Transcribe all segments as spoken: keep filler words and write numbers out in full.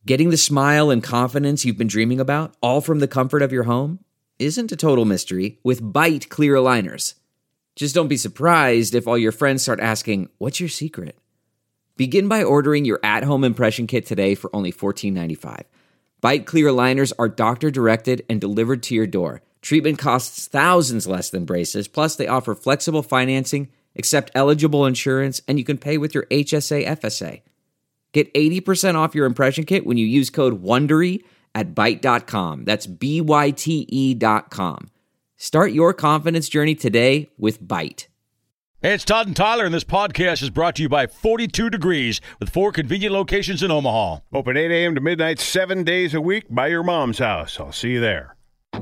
Getting the smile and confidence you've been dreaming about, all from the comfort of your home, isn't a total mystery with Byte clear aligners. Just don't be surprised if all your friends start asking, "What's your secret?" Begin by ordering your at-home impression kit today for only fourteen ninety-five. Byte clear aligners are doctor-directed and delivered to your door. Treatment costs thousands less than braces, plus they offer flexible financing, accept eligible insurance, and you can pay with your H S A F S A. Get eighty percent off your impression kit when you use code WONDERY at byte dot com. That's B Y T E dot com. Start your confidence journey today with Byte. Hey, it's Todd and Tyler, and this podcast is brought to you by forty-two Degrees, with four convenient locations in Omaha. Open eight a.m. to midnight, seven days a week by your mom's house. I'll see you there.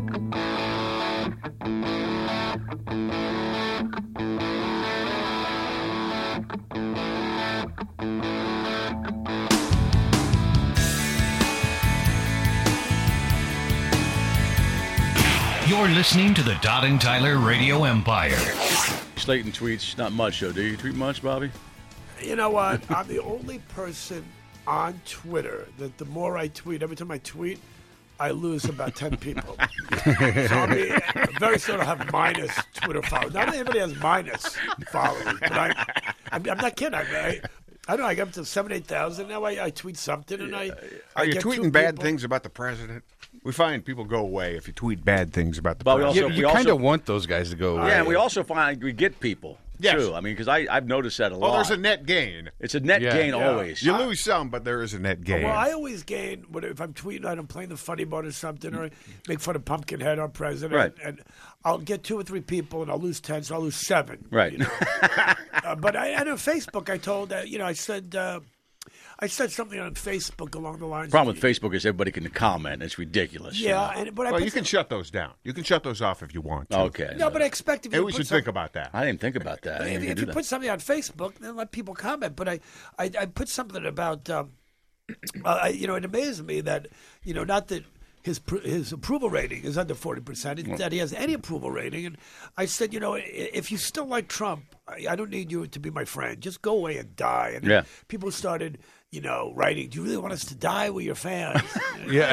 You're listening to the Todd and Tyler Radio Empire. Slayton tweets not much, though. Do you tweet much, Bobby? You know what? I'm the only person on Twitter that the more I tweet, every time I tweet, I lose about ten people. So I mean, very soon I'll have minus Twitter followers. Not everybody has minus followers, but I, I'm, I'm not kidding. I, I, I don't know. I got up to seven, eight thousand now. I, I tweet something, and I. Are I you get two tweeting bad people. things about the president? We find people go away if you tweet bad things about the But we president. also- You, we kind also- of want those guys to go away. Yeah, and we also find we get people, Yes. too. I mean, because I've noticed that a lot. Well, there's a net gain. It's a net Yeah. gain Yeah. always. You lose some, but there is a net gain. Well, I always gain what if I'm tweeting out, I'm playing the funny bone or something, or I make fun of Pumpkinhead, our president, Right. and I'll get two or three people, and I'll lose ten, so I'll lose seven. Right. You know? uh, but I, and on Facebook, I told, uh, you know, I said, uh, I said something on Facebook along the lines. The problem with Facebook is everybody can comment. It's ridiculous. you Yeah, know. and but I well, put you can some- shut those down. You can shut those off if you want to. Okay. No, but I expect if you And we put should some- think about that. I didn't think about that. I If, didn't even if do you that. put something on Facebook, then let people comment. But I, I, I put something about, um, uh, I, you know, it amazed me that, you know, not that his pr- his approval rating is under forty percent, it's that he has any approval rating. And I said, you know, i- if you still like Trump, I, I don't need you to be my friend. Just go away and die. And Yeah. people started, you know, writing, do you really want us to die? We're your fans. Yeah,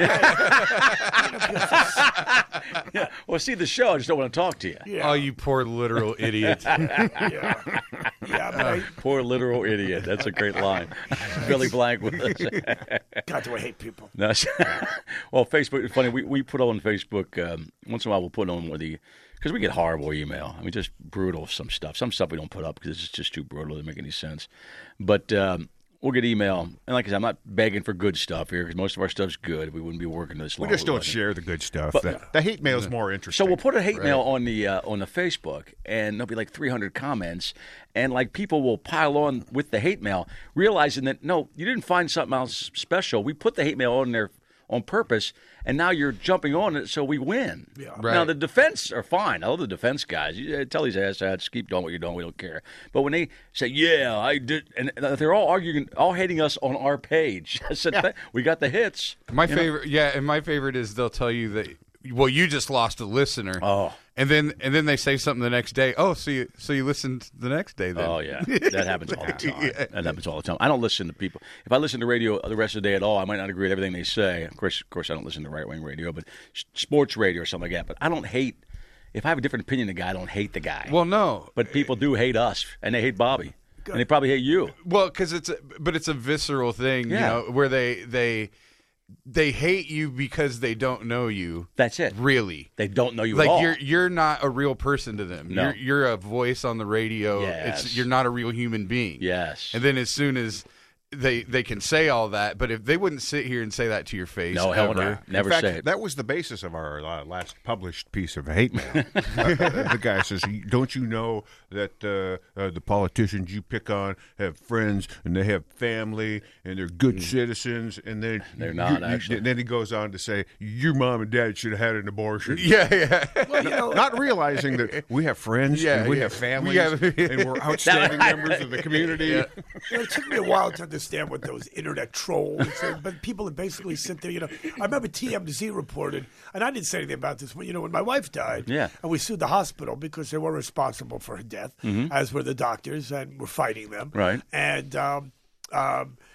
Yeah. Well, see the show. I just don't want to talk to you. Yeah. Oh, you poor literal idiot. yeah. Yeah, but I, Poor literal idiot. That's a great line. Billy Blank with us. God, do I hate people. No, well, Facebook. It's funny. We we put on Facebook um, once in a while. We'll put on where the because we get horrible email. I mean, just brutal some stuff. Some stuff we don't put up because it's just too brutal to make any sense. But um, we'll get email, and like I said, I'm not begging for good stuff here because most of our stuff's good. We wouldn't be working this long. We just if it don't wasn't. share the good stuff. But- the, the hate mail is more interesting. So we'll put a hate mail on the uh, on the Facebook, and there'll be like three hundred comments, and like people will pile on with the hate mail, realizing that no, you didn't find something else special. We put the hate mail on there on purpose, and now you're jumping on it, so we win. Yeah. Right. Now the defense are fine. I love the defense guys. You uh, tell these asshats, keep doing what you're doing. We don't care. But when they say, "Yeah, I did," and they're all arguing, all hating us on our page, I said, "Th- "We got the hits." My favorite, yeah, and my favorite is they'll tell you that, well, you just lost a listener. Oh. And then and then they say something the next day. Oh, so you so you listened the next day then? Oh yeah, that happens all the time. That happens all the time. I don't listen to people. If I listen to radio the rest of the day at all, I might not agree with everything they say. Of course, of course, I don't listen to right wing radio, but s- sports radio or something like that. But I don't hate. If I have a different opinion of the guy, I don't hate the guy. Well, no. but people do hate us, and they hate Bobby, and they probably hate you. Well, because it's a, but it's a visceral thing, Yeah. you know, where they they they hate you because they don't know you. That's it. Really. They don't know you Like at all. you're you're not a real person to them. No. You're you're a voice on the radio. Yes. It's you're not a real human being. Yes. And then as soon as they they can say all that, but if they wouldn't sit here and say that to your face, no, hell ever, no. Never In fact, say it. that was the basis of our uh, last published piece of hate mail. uh, the guy says, "Don't you know that uh, uh, the politicians you pick on have friends and they have family and they're good citizens?" And then They're not, you- you- actually. Then he goes on to say, "Your mom and dad should have had an abortion." Yeah, yeah. Well, you know, Not realizing that we have friends Yeah, and we yeah. have families We have- and we're outstanding members of the community. You know, it took me a while to understand what those internet trolls are, but people that basically sit there, you know. I remember T M Z reported, and I didn't say anything about this, but, you know, when my wife died, Yeah. and we sued the hospital because they were responsible for her death, as were the doctors, and we're fighting them. Right. And, um, um,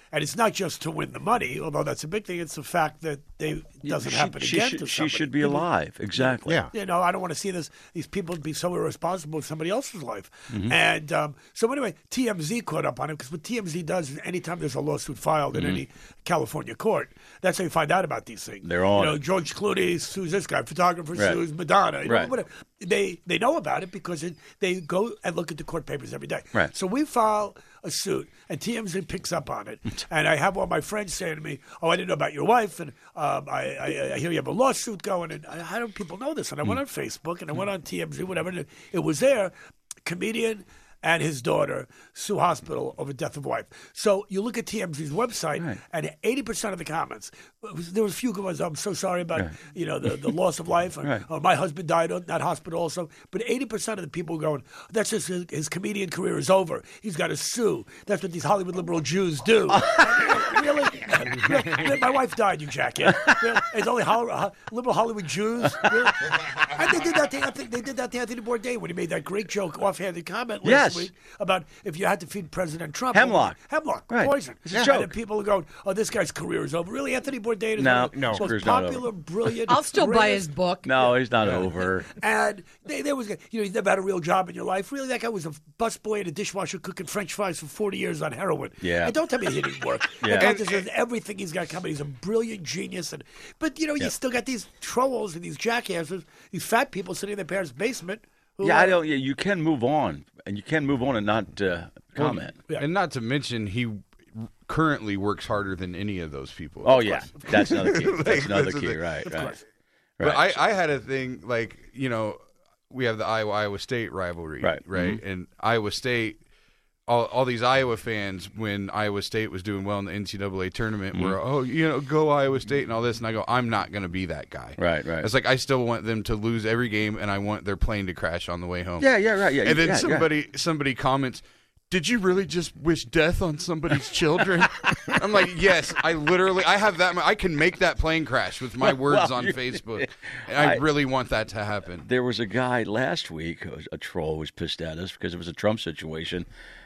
And it's not just to win the money, although that's a big thing. It's the fact that they doesn't she, happen she again should, to she somebody. should be alive. Exactly. Yeah. You know, I don't want to see this these people be so irresponsible with somebody else's life. Mm-hmm. And um, so anyway, T M Z caught up on it because what T M Z does is anytime there's a lawsuit filed in Mm-hmm. any California court, that's how you find out about these things. They're on You know, it. George Clooney sues this guy, photographer Right. sues Madonna. You know, Right. whatever. They they know about it because it, they go and look at the court papers every day. Right. So we file a suit, and T M Z picks up on it. And I have one of my friends saying to me, "Oh, I didn't know about your wife, and um, I, I, I hear you have a lawsuit going." And I, how do people know this? And I went on Facebook, and I went on T M Z, whatever, and it, it was there. Comedian and his daughter sue hospital over death of wife. So you look at T M Z's website, Right. and eighty percent of the comments, there was a few good ones. I'm so sorry about Right. you know the, the loss of life. Or, Right. or my husband died in that hospital also. But eighty percent of the people going, that's just his, his comedian career is over. He's got to sue. That's what these Hollywood liberal Jews do. Really? Really? My wife died, you jackass. Really? It's only Hol- uh, liberal Hollywood Jews. Really? And they did that. To, I think they did that to Anthony Bourdain when he made that great joke, offhanded comment last Yes. week about if you had to feed President Trump. Hemlock. Hemlock. Right. Poison. It's a And joke. then people are going, oh, this guy's career is over. Really, Anthony Bourdain is No, one of the no. His most career's not popular, over. brilliant. I'll still buy greatest- his book. No, he's not over. And they, there was, you know, you never had a real job in your life. Really, that guy was a busboy and a dishwasher cooking French fries for forty years on heroin. Yeah. And don't tell me he didn't work. Yeah. The guy deserves everything he's got coming. He's a brilliant genius. And but you know, you Yep. still got these trolls and these jackasses, these fat people sitting in their parents' basement. Who, Yeah, I uh, don't. Yeah, you can move on, and you can move on and not uh, comment. Yeah. And not to mention, he currently works harder than any of those people. Oh yeah, that's another key. That's Like, another that's the key. thing. Right. Of Right. course. But Right. I, I had a thing like, you know, we have the Iowa Iowa State rivalry, Right. Right, Mm-hmm. and Iowa State. All, all these Iowa fans, when Iowa State was doing well in the N C double A tournament, Mm-hmm. were, oh, you know, go Iowa State and all this. And I go, I'm not going to be that guy. Right, right. It's like I still want them to lose every game, and I want their plane to crash on the way home. Yeah. Yeah. Right. Yeah. And then yeah, yeah. somebody somebody comments, did you really just wish death on somebody's children? I'm like, yes, I literally, I have that. I can make that plane crash with my words Well, on you- Facebook. And I, I- really want that to happen. There was a guy last week, who was- a troll was pissed at us because it was a Trump situation.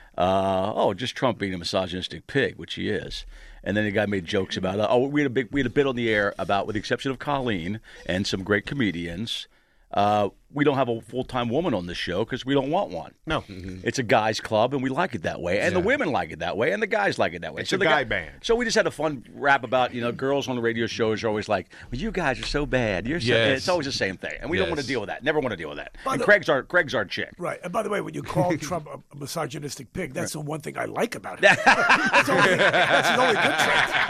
Uh, oh, just Trump being a misogynistic pig, which he is. And then the guy made jokes about, uh, oh, we had a big, we had a bit on the air about, with the exception of Colleen and some great comedians, uh, we don't have a full-time woman on this show because we don't want one. No. It's a guys' club, and we like it that way, and the women like it that way, and the guys like it that way. It's so a the guy band. So we just had a fun rap about, you know, girls on the radio shows are always like, well, you guys are so bad. You're so, Yes. It's always the same thing, and we don't Yes. want to deal with that. Never want to deal with that. By And the- Craig's our Craig's our chick. Right. And by the way, when you call Trump a, a misogynistic pig, that's the one thing I like about him. that's, the only, that's his only good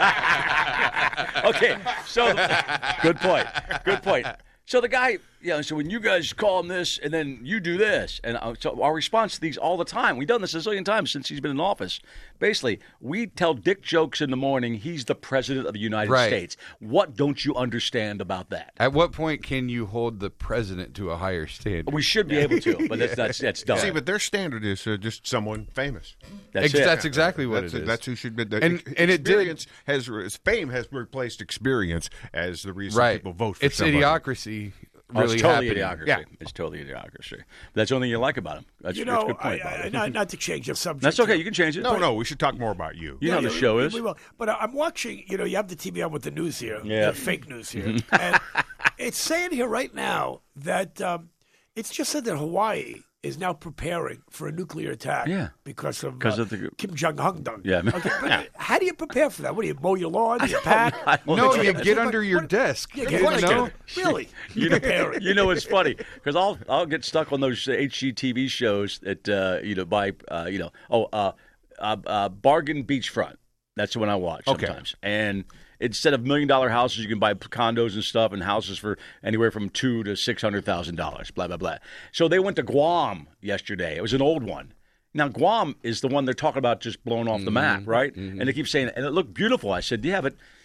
trait. Okay, so good point. Good point. So the guy, you know, so when you guys call him this, and then you do this, and uh, so our response to these all the time. We've done this a zillion times since he's been in office. Basically, we tell dick jokes in the morning. He's the president of the United Right. States. What don't you understand about that? At what point can you hold the president to a higher standard? We should be able to, but that's that's that's dumb. See, but their standard is uh, just someone famous. that's Ex- it. that's exactly what that's, it is. That's who should be. The, And- and it did- experience has re- fame has replaced experience as the reason right. people vote for It's somebody. idiocracy. Oh, Really it's totally happening. idiocracy. Yeah. It's totally idiocracy. That's the only thing you like about him. That's, You that's know, a good point. I, by the I, way. not, not to change the subject. That's okay. here. You can change it. No, no, we should talk more about you. You know how the Yeah, show we, is. We will. But I'm watching, you know, you have the T V on with the news here, Yeah. the fake news here. And it's saying here right now that um, it's just said that Hawaii is now preparing for a nuclear attack Yeah. because of, 'Cause uh, of the- Kim Jong-un. Done. Yeah. Okay, but how do you prepare for that? What do you mow your lawn? Do you pack? I don't No, know. you What- get what- under your what- desk. Yeah, You get know? under- Really? You know, Preparing. you know it's funny because I'll I'll get stuck on those H G T V shows that uh, you know by uh, you know oh uh, uh, uh, Bargain Beachfront. That's the one I watch Okay. sometimes. And instead of million dollar houses, you can buy condos and stuff, and houses for anywhere from two to six hundred thousand dollars. Blah blah blah. So they went to Guam yesterday. It was an old one. Now Guam is the one they're talking about just blown off the map, right? And they keep saying, and it looked beautiful. I said, yeah, but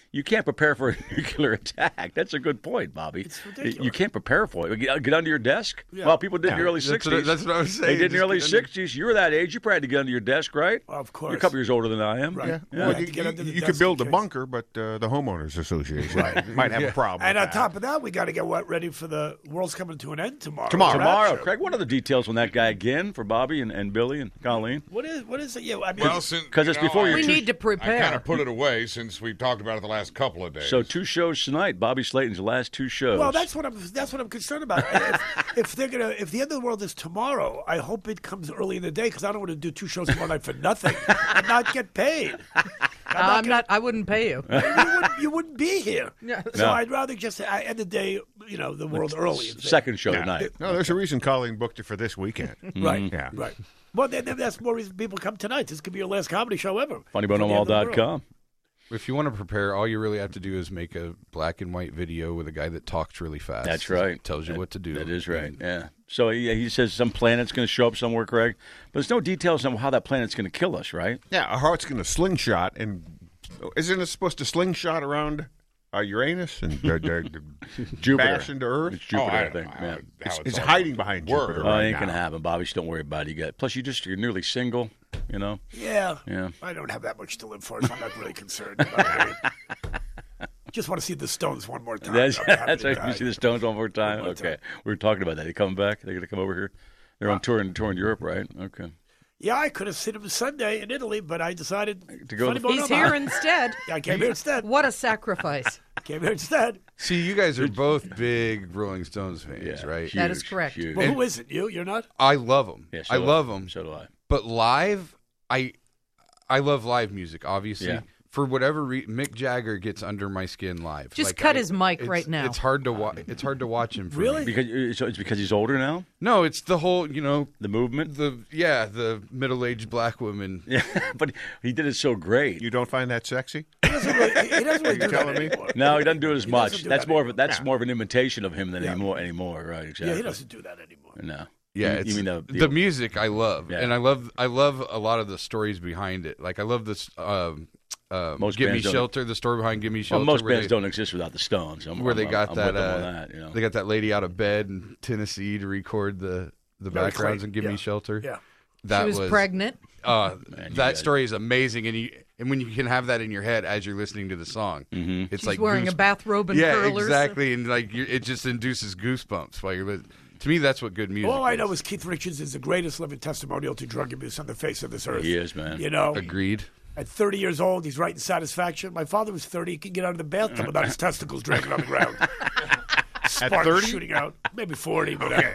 you can't prepare for a nuclear attack. That's a good point, Bobby. It's ridiculous. You can't prepare for it. Get, get under your desk. Yeah. Well, people did in the early That's sixties. what, that's what I was saying. They did in the Just early get under- sixties. You were that age. You probably had to get under your desk, right? Well, of course. You're a couple years older than I am. Right. Yeah. Yeah. Well, To you, get under the you, you desk could build in a case. bunker, but uh, the homeowners association might have a problem. And with on that. top of that, we got to get what ready for the world's coming to an end tomorrow. Tomorrow. Tomorrow, Rapture. Craig. What are the details on that guy again for Bobby and, and Billy and Colleen? What is what is it? Yeah, I mean, Well, since 'Cause you it's know, before I- your We two- need to I prepare. kind of put it away since we've talked about it the last couple of days. So two shows tonight. Bobby Slayton's last two shows. well, that's what I'm. That's what I'm concerned about. if, if they're gonna, if the end of the world is tomorrow, I hope it comes early in the day because I don't want to do two shows tomorrow night for nothing and not get paid. I'm I'm not. I wouldn't pay you. gonna- you, wouldn't, you wouldn't be here. Yeah. So No. I'd rather just I end the day, you know, the world early. and say- second show tonight. No, there's a reason Colleen booked it for this weekend. Right. Yeah. Right. Well, then, then that's more reason people come tonight. This could be your last comedy show ever. funny For bone the end of the dot world. com. If you want to prepare, all you really have to do is make a black and white video with a guy that talks really fast. That's right. Tells you That- what to do. That is right. Yeah. So he, he says some planet's going to show up somewhere, Craig, but there's no details on how that planet's going to kill us, right? Yeah, our heart's going to slingshot, and isn't it supposed to slingshot around uh, Uranus and uh, uh, Jupiter. bash into Earth? It's Jupiter, Oh, I I, don't think. know how- Yeah. how It's, it's all hiding behind works. Jupiter Oh, it right ain't now. going to happen, Bobby. Just don't worry about it. You got. Plus, you just you're nearly single. You know. Yeah. Yeah. I don't have that much to live for, so I'm not really concerned. About it. Just want to see the Stones one more time. That's I'm happy that's to right. You die. see the Stones one more time. One more Okay, time. we were talking about that. They coming back? They're going to come over here. They're on tour in tour in Europe, right? Okay. Yeah, I could have seen him Sunday in Italy, but I decided To go funny to- bone He's no here more. instead. I came here instead. What a sacrifice. Came here instead. See, you guys are both big Rolling Stones fans, Yeah, right? That is huge, correct. huge. Well, who isn't you? You're not. I love them. Yeah, so I do love them. So do I. But live, I I love live music. Obviously, Yeah. for whatever reason, Mick Jagger gets under my skin live. Just Like, cut I- his mic it's- right now. It's hard to watch. It's hard to watch him. For Really? me. Because so it's because he's older now. No, it's the whole. You know, The movement. the yeah, the middle-aged black woman. Yeah, but he did it so great. You don't find that sexy? He doesn't really, he doesn't really do that telling me? anymore. No, he doesn't do it as He much. doesn't do That's that more of a, anymore. that's more of an imitation of him than anymore anymore. Right? Exactly. Yeah, he doesn't do that anymore. No. Yeah, You, it's, you mean the, the, music I love, Yeah. and I love I love a lot of the stories behind it. Like I love this. Um, uh, Most Give Me bands don't- Shelter, the story behind Give Me Shelter. Well, most where bands they, don't exist without the Stones. I'm, where I'm- they got I'm that, with them on uh, that, you know. they got that lady out of bed in Tennessee to record the the Mary backgrounds Clayton, and Give yeah. Me Shelter. Yeah. That she was, pregnant. Uh, Man, you that guys- story is amazing, and you and when you can have that in your head as you're listening to the song, mm-hmm. it's She's like wearing goose- a bathrobe and yeah, curlers. exactly, and like you're, it just induces goosebumps while you're listening. To me, that's what good music. All I is. know is Keith Richards is the greatest living testimonial to drug abuse on the face of this earth. He is, man. You know, Agreed. at thirty years old, he's writing Satisfaction. My father was thirty. He can get out of the bathtub without his testicles dragging on the ground. Sparks thirty? shooting out. Maybe forty, whatever.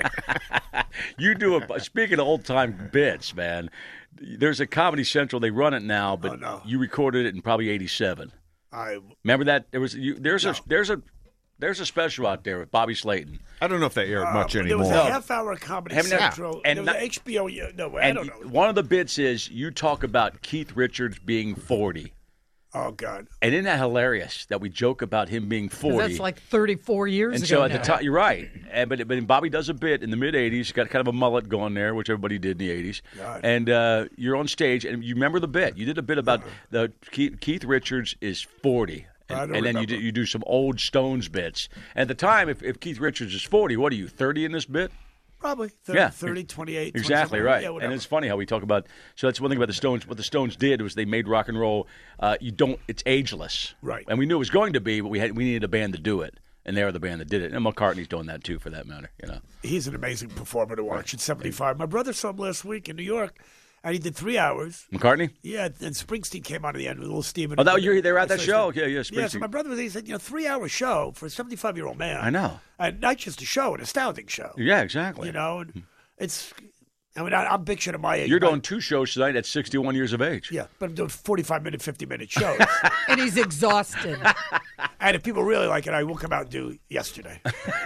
You do a speaking of old time bits, man. There's a Comedy Central. They run it now, but Oh, no. you recorded it in probably eighty-seven. I, Remember that? There was you, there's No. a there's a there's a special out there with Bobby Slayton. I don't know if they aired much uh, there was anymore. a half-hour Comedy Haven't they- Central. and there was not- an H B O. yeah, No, I And don't know. one of the bits is you talk about Keith Richards being forty. Oh God. And isn't that hilarious that we joke about him being 'Cause forty? That's like thirty-four years and ago. so at now. the time, you're right. And, but but Bobby does a bit in the mid eighties. Got kind of a mullet going there, which everybody did in the eighties. God. And uh, you're on stage, and you remember the bit. You did a bit about the Keith, Keith Richards is forty. And, I don't and then you remember. do, you do some old Stones bits. At the time, if, if Keith Richards is forty, what are you, thirty in this bit? Probably thirty, Yeah. thirty twenty-eight. twenty Exactly something. right. Yeah, and whatever. it's funny how we talk about. So that's one thing about the Stones. What the Stones did was they made rock and roll. Uh, you don't. It's ageless. Right. And we knew it was going to be, but we had we needed a band to do it, and they're the band that did it. And McCartney's doing that too, for that matter. You know. He's an amazing performer to watch at seventy-five. My brother saw him last week in New York, and he did three hours. McCartney. Yeah, and Springsteen came on at the end with a little Steven. Oh, that you they were at that show. Yeah, yeah. Yeah, so Springsteen. my brother was. He said, you know, three-hour show for a seventy-five-year-old man. I know. and not just a show, an astounding show. Yeah, exactly. You know, and it's. I mean, I, I'm big shit at my age. You're My- doing two shows tonight at sixty-one years of age. Yeah, but I'm doing forty-five minute, fifty minute shows. and he's exhausted. And if people really like it, I will come out and do yesterday.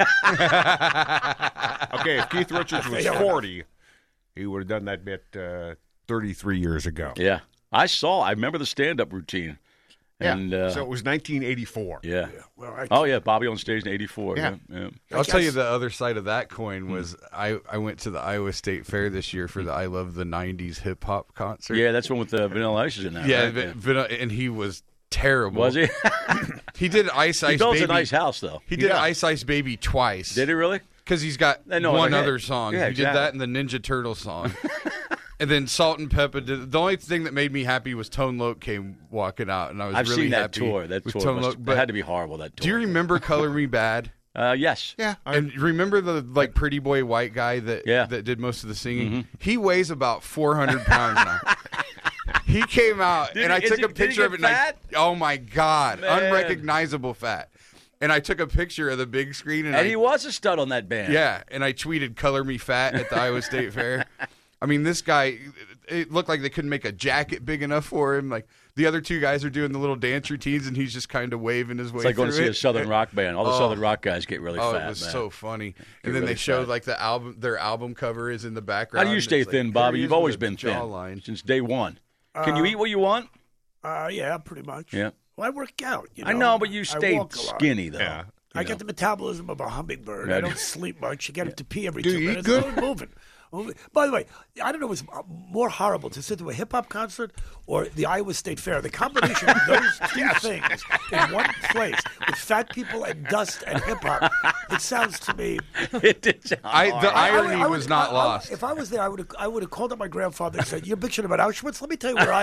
Okay, if Keith Richards was Yeah. forty, he would have done that bit uh, thirty-three years ago. Yeah. I saw. I remember the stand-up routine. And uh, so it was nineteen eighty-four. yeah. Well, I, Oh yeah, Bobby on stage in eighty-four. Yeah. Yeah. yeah. I'll tell you guess- the other side of that coin was I, I went to the Iowa State Fair this year for the I Love the nineties hip hop concert. Yeah, that's one with uh, Vanilla Ice is in that. yeah, right? Vin- Vin- and he was terrible. Was he? He did Ice Ice He builds Baby. a nice house, though. He did Yeah. Ice Ice Baby twice. Did he really? Because he's got I know, one like, other yeah. song. Yeah, he exactly. did that and the Ninja Turtle song. And then Salt and Pepper did. The only thing that made me happy was Tone Loc came walking out, and I was I've really seen that happy tour. That with tour Tone must, Loc. that But had to be horrible. That tour. do you remember Color Me Bad? Uh, yes. Yeah. I, And remember the like pretty boy white guy that Yeah. that did most of the singing? He weighs about four hundred pounds now. He came out, Did and he- I is took he- a did he picture get of it. And I, fat? oh my god, Man. unrecognizable fat! And I took a picture of the big screen, and, And I, he was a stud on that band. yeah, and I tweeted "Color Me Fat" at the Iowa State Fair. I mean, this guy, it looked like they couldn't make a jacket big enough for him. Like the other two guys are doing the little dance routines, and he's just kind of waving his way It's like going to through see it. a Southern rock band. All the Oh. Southern rock guys get really Oh, fat, it was man. so funny. Get And then really they showed fat. like the album, their album cover is in the How background. do you and stay it's like, thin, here Bobby? he You've is always with been a thin jawline. since day one. Can you eat what you want? Uh, yeah, pretty much. Yeah. Well, I work out. You know? I know, but you I stayed walk a lot. skinny, though. yeah. I get the metabolism of a hummingbird. I Yeah. don't sleep much. I get to pee every Do two you eat minutes. good? I'm always moving. Moving. By the way, I don't know what's more horrible to sit through a hip hop concert or the Iowa State Fair. The combination of those two things in one place with fat people and dust and hip hop. It sounds to me. It did sound I, hard. the I- I would- irony I would- was not I- I- lost. If I was there, I would have. I would have called up my grandfather and said, "You're bitching about Auschwitz. Let me tell you where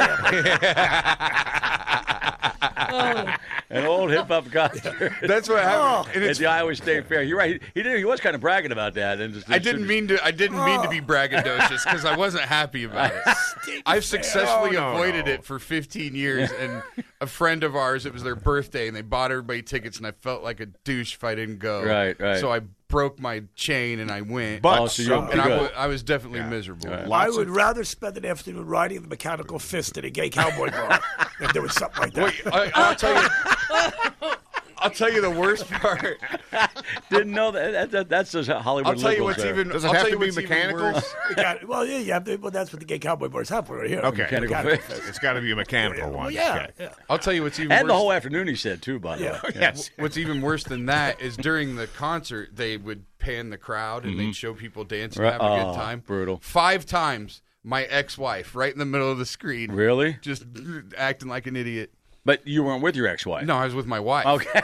I am." An old hip hop concert. That's what happened. And At it's, the Iowa State Fair. You're right. He, he did. He was kind of bragging about that. And just, I didn't mean to. I didn't mean to be braggadocious because I wasn't happy about it. I've successfully Oh, no, avoided no. it for fifteen years, and a friend of ours, it was their birthday, and they bought everybody tickets, and I felt like a douche if I didn't go. Right, right. So I broke my chain and I went. But Oh, so you're- some and I, good. wa- I was definitely Yeah. miserable. Right. I Lots would of- rather spend an afternoon riding the mechanical fist at a gay cowboy bar if there was something like that. Wait, I, I'll tell you. I'll tell you the worst part. Didn't know that. that, that that's just Hollywood. I'll tell you liberals what's there. even. Does it I'll have tell to you be what's even mechanical? worse. We got it. Well, yeah, yeah. they- Well, that's what the gay cowboy bars have for right here. Okay. Mechanical Mechanical fist. It's got to be a mechanical one. Well, yeah, Okay. yeah. I'll tell you what's even And worse. the whole afternoon, he said too. By the Yeah. way. Yes. What's even worse than that is during the concert, they would pan the crowd and they'd show people dancing, Right. having a Oh, good time. brutal. Five times, my ex-wife, right in the middle of the screen, Really? just acting like an idiot. But you weren't with your ex-wife. No, I was with my wife. Okay.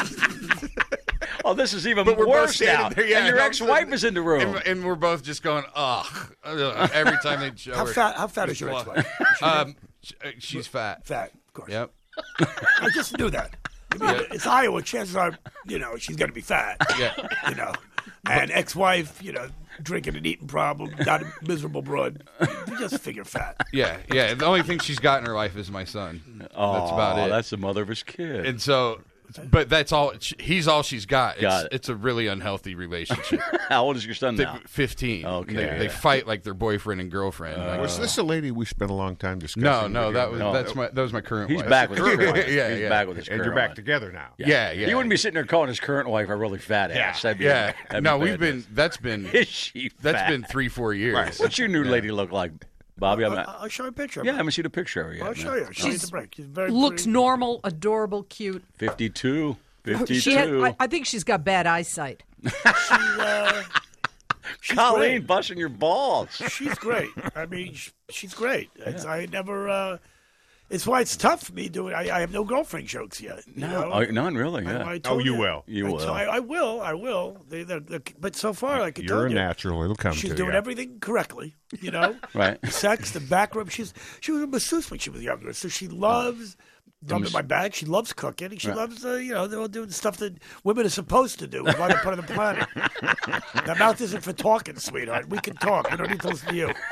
Oh, this is even But we're both worse standing now. there, yeah, and your no, ex-wife is in the room. And, and we're both just going, ugh, ugh, every time they show How her. fat? How fat is your ex-wife? Um, sh- uh, she's fat. Fat, of course. Yep. I just knew that. I mean, It's Iowa. Chances are, you know, she's going to be fat. Yeah. You know, and ex-wife, you know, drinking and eating problem, not a miserable broad. You just figure fat. Yeah, yeah. The only thing she's got in her life is my son. oh, That's about it. That's the mother of his kid. And so, but that's all. He's all she's got. It's, Got it. it's a really unhealthy relationship. How old is your son They- now? fifteen. Okay. They, they fight like they're boyfriend and girlfriend. Like, Was this a lady we spent a long time discussing? no, no, with that you? was No. that's my that was my current He's wife. back with his current wife. yeah, He's yeah. back with his And current you're back wife. together now. Yeah, yeah. He wouldn't be sitting there calling his current wife a really fat ass. That'd be, Yeah. that'd be No, we've bad been. news. That's been. Is she That's fat? been three, four years. What's your new lady look like, Bobby? I'm I'll, not, I'll show you a picture. of yeah, I her. haven't seen a picture of her yet. I'll show man. you. I'll show you the break. She's very Looks pretty. normal, adorable, cute. fifty-two. fifty-two. She had, I, I think she's got bad eyesight. She, uh, she's Colleen great. busting your balls. She's great. I mean, sh- she's great. It's, I never. Uh, it's why it's tough for me doing. I, I have no girlfriend jokes yet. You No, know? oh, none really. I- Yeah. I Oh, told you will. You I, will. I, I will. I will. They, they're, they're, but so far, I can You're tell a you, natural. It'll come she's to doing you. everything correctly. You know, Right. The sex, the back rub. She's she was a masseuse when she was younger, so she loves. Rubbing my back. She loves cooking. And she loves, uh, you know, they're all doing stuff that women are supposed to do. Right in front of the planet. That mouth isn't for talking, sweetheart. We can talk. We don't need to listen to you.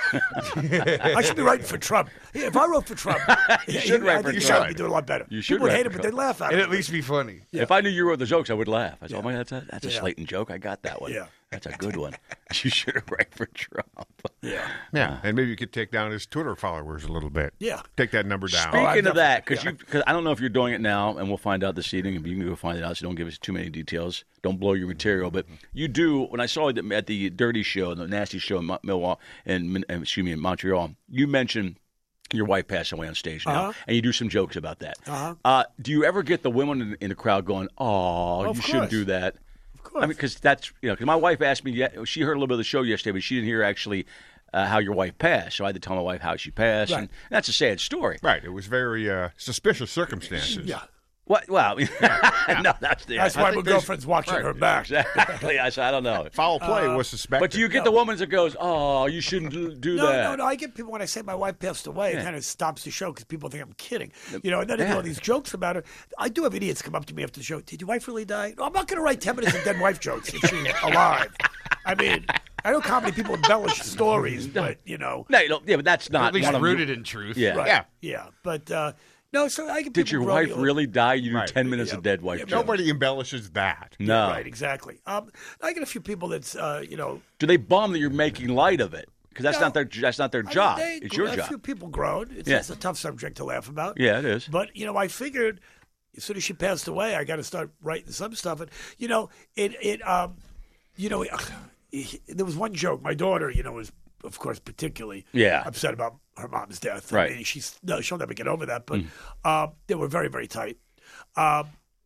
I should be writing for Trump. If I wrote for Trump, you should write I for think Trump. I'd be doing a lot better. You should People would write hate for it, but they laugh at and it. at least be funny. If I knew you wrote the jokes, I would laugh. I said, "Oh my, that's a that's a Slayton joke. I got that one. Yeah. That's a good one. You should have write for Trump." Yeah. Yeah, and maybe you could take down his Twitter followers a little bit. Yeah. Take that number down. Speaking I've of never- that, because yeah. you, because I don't know if you're doing it now, and we'll find out this evening. If you can go find it out, so don't give us too many details. Don't blow your material. But you do. When I saw it at the Dirty Show, the Nasty Show in Mo- Milwaukee, and excuse me, in Montreal, you mentioned your wife passed away on stage now, Uh-huh. and you do some jokes about that. Uh-huh. Uh, do you ever get the women in, in the crowd going, "Oh, Of you shouldn't course. do that"? Of course. I mean, because that's you know, because my wife asked me. Yeah, she heard a little bit of the show yesterday, but she didn't hear actually uh, how your wife passed. So I had to tell my wife how she passed, Right. and that's a sad story. Right. It was very uh, suspicious circumstances. Yeah. What? Well, no, that's the. That's I why think my there's- girlfriend's watching right. her back. Exactly. I, said, I don't know. Foul play Uh, was suspected. But do you get the woman that goes, "Oh, you shouldn't do do No, that"? no, no. I get people when I say my wife passed away, it kind of stops the show because people think I'm kidding. You know, and then they do all these jokes about her. I do have idiots come up to me after the show. Did your wife really die? No, I'm not going to write ten minutes of dead wife jokes if she's alive. I mean, I know comedy people embellish stories, but you know, No, you don't, yeah, but that's not At least one of rooted in truth. Yeah. right, Yeah. yeah. But uh, no, so I get Did people your wife growing- really die? You do Right. ten minutes Yeah. of dead wife Yeah, jokes. Nobody embellishes that. No. Right, exactly. Um, I get a few people that's uh, you know. Do they bum that you're making light of it? Because that's No. not their that's not their I mean, job. they- It's your a job. few people grown. It's, Yeah. it's a tough subject to laugh about. Yeah, it is. But you know, I figured as soon as she passed away, I got to start writing some stuff. And you know, it it um, you know, it, there was one joke. My daughter, you know, was of course particularly Yeah. upset about her mom's death. Right. I mean, she's no, she'll never get over that. But uh, they were very very tight. Um,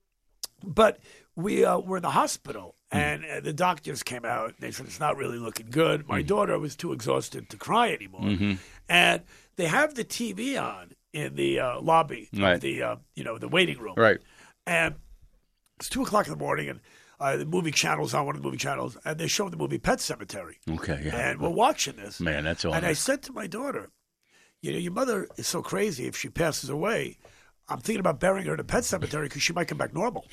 but we uh, were in the hospital. And uh, the doctors came out. And they said it's not really looking good. My daughter was too exhausted to cry anymore, Mm-hmm. and they have the T V on in the uh, lobby Right. of the uh, you know the waiting room. Right. And it's two o'clock in the morning, and uh, the movie channel's on one of the movie channels, and they're showing the movie Pet Cemetery. Okay. Yeah. And we're watching this. Man, that's all. And I said to my daughter, you know, your mother is so crazy. If she passes away, I'm thinking about burying her in a pet cemetery because she might come back normal.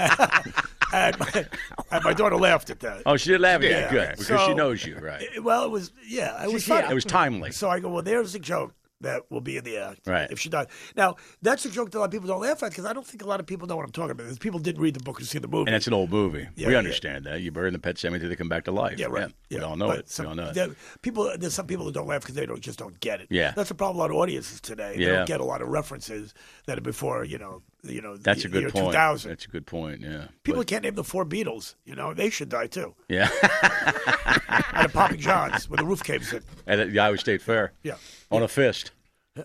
and, my, and my daughter laughed at that. Oh, she did laugh at Yeah. you. Good. Because So- she knows you, right? It- well, it was, yeah, it was Yeah, funny. it was timely. So I go, well, there's a joke that will be in the act Right. if she died. Now, that's a joke that a lot of people don't laugh at because I don't think a lot of people know what I'm talking about. Because people didn't read the book and see the movie. And it's an old movie. Yeah, we yeah. understand that. You bury in the pet cemetery, they come back to life. Yeah, right. We Yeah. all know But it. Some, we all know it. there- people, there's some people that don't laugh because they don't just don't get it. Yeah. That's the problem. A lot of audiences today. They Yeah. don't get a lot of references that are before you know, you know. That's the a good year point. two thousand. That's a good point. Yeah. People But- can't name the four Beatles. You know, they should die too. yeah. Out of Poppy John's when the roof caves in. At the Iowa State Fair. Yeah. On a fist.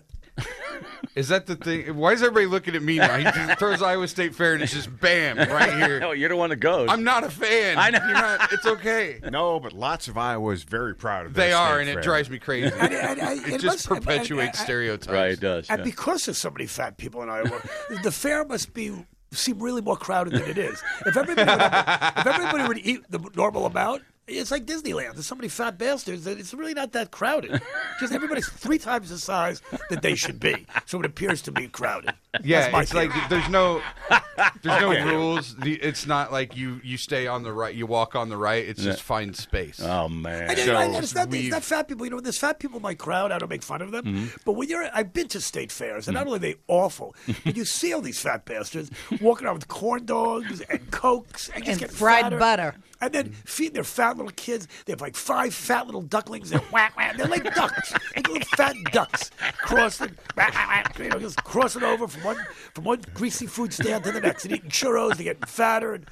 Is that the thing? Why is everybody looking at me now? He just throws Iowa State Fair and it's just bam right here. No, you're the one that goes. I'm not a fan. I know. You're not, it's okay. No, but lots of Iowa is very proud of They their are, state and it fair. drives me crazy. And- and- and- it it just must- and- perpetuates and- stereotypes. Right, it does. And yeah. because there's so many fat people in Iowa, the fair must be seem really more crowded than it is. If everybody would, if everybody would eat the normal amount, it's like Disneyland. There's so many fat bastards that it's really not that crowded. Just everybody's three times the size that they should be, so it appears to be crowded. Yeah, That's my it's like theory. there's no there's no rules. The, it's not like you you stay on the right, you walk on the right. It's just find space. Oh, man. And, So and it's, not, it's we've- not fat people. You know, there's fat people in my crowd. I don't make fun of them. Mm-hmm. But when you're, I've been to state fairs, and not only are they awful, but you see all these fat bastards walking around with corn dogs and cokes and just And getting fried fatter. butter. And then feeding their fat little kids. They have like five fat little ducklings. They're whack, whack. They're like ducks, like little fat ducks, crossing, whack, whack, whack, you know, just crossing over from one from one greasy food stand to the next, and eating churros. They're getting fatter. And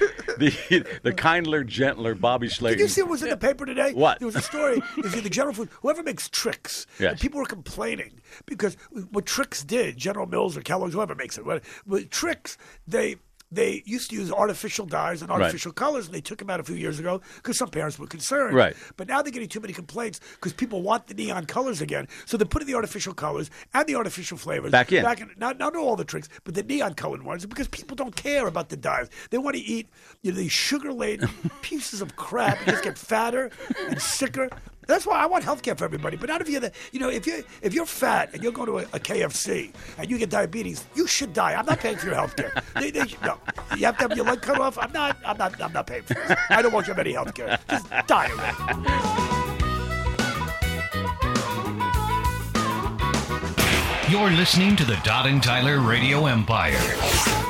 the the kindler, gentler Bobby Slayton. did you see what was in the paper today? What? There was a story. Is in the General Food. Whoever makes Trix. Yes. And people were complaining because what Trix did, General Mills or Kellogg's, whoever makes it, what, with Trix, they. They used to use artificial dyes and artificial colors, and they took them out a few years ago because some parents were concerned. Right. But now they're getting too many complaints because people want the neon colors again. So they're putting the artificial colors and the artificial flavors Back in. Back in not, not all the tricks, but the neon colored ones because people don't care about the dyes. They want to eat you know, these sugar laden pieces of crap and just get fatter and sicker. That's why I want health care for everybody. But not if you're the, you know, if you if you're fat and you're going to a, a K F C and you get diabetes, you should die. I'm not paying for your health care. They, they, no, you have to have your leg cut off. I'm not. I'm not. I'm not paying for this. I don't want you to have any health care. Just die already. You're listening to the Dodd and Tyler Radio Empire.